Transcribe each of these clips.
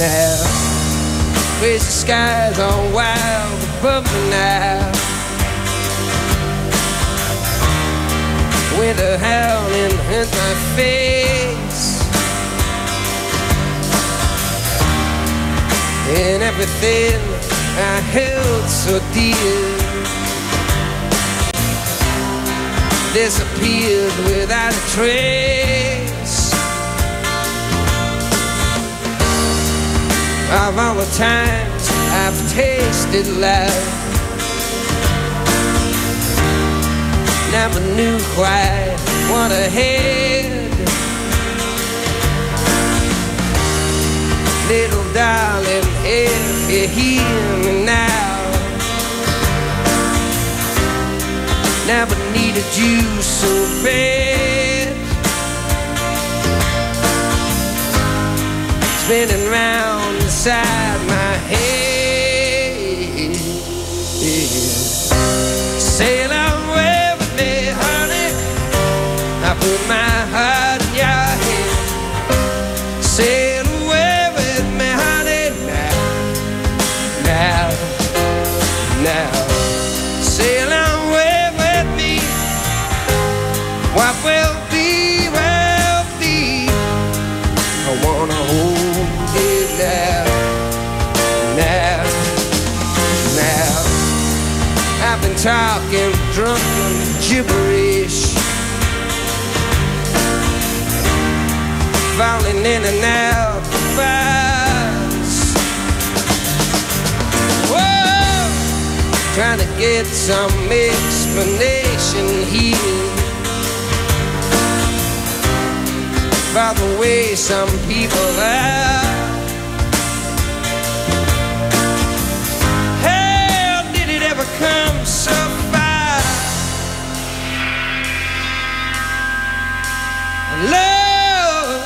now. Raise the skies on wild above me now. Winter howling in my face, and everything I held so dear disappeared without a trace of all the times I've tasted life. Never knew quite what I had. Little darling, if you hear me now, never needed you so bad. Spinning round inside my head, sail away with me, honey. I put my heart in your hand. Sail away with me, honey. Now, sail away with me. What will be, will be. I wanna hold it now. I've been talking drunken gibberish, falling in and out fast. Whoa, trying to get some explanation here about the way some people are. How did it ever come so far? Love,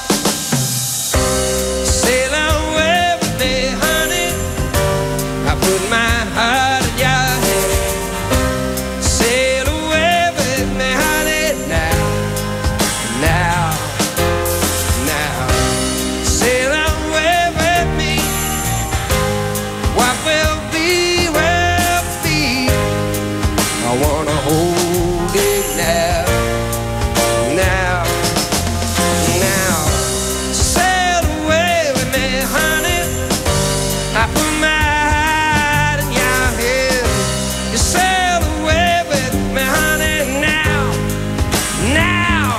sail away with me, honey. I put my heart in your hand. Sail away with me, honey. Now, sail away with me. What will be, will be. I wanna hold it now. Sail away with me, honey. I put my heart in your hand. You sail away with me, honey. Now,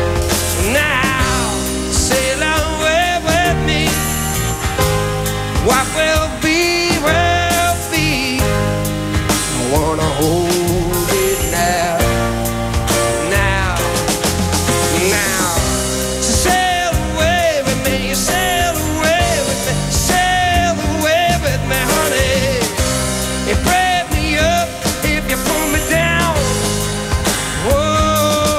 sail away with me. What will be, will be. I wanna hold it now. So sail away with me, sail away with me, sail away with me, honey. You break me up if you pull me down. Whoa,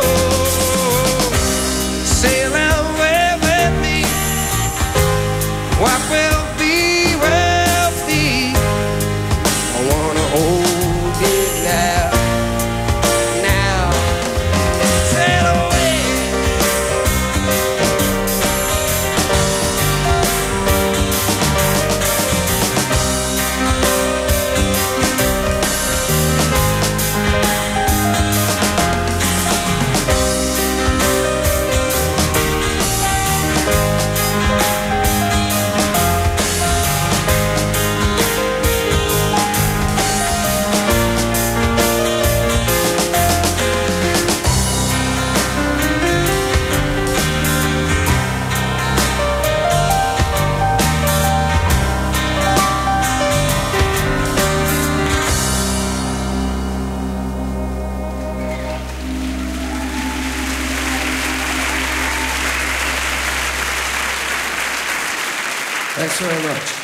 sail away with me. What will be, will be. I wanna hold it now. Sail away. Thanks very much.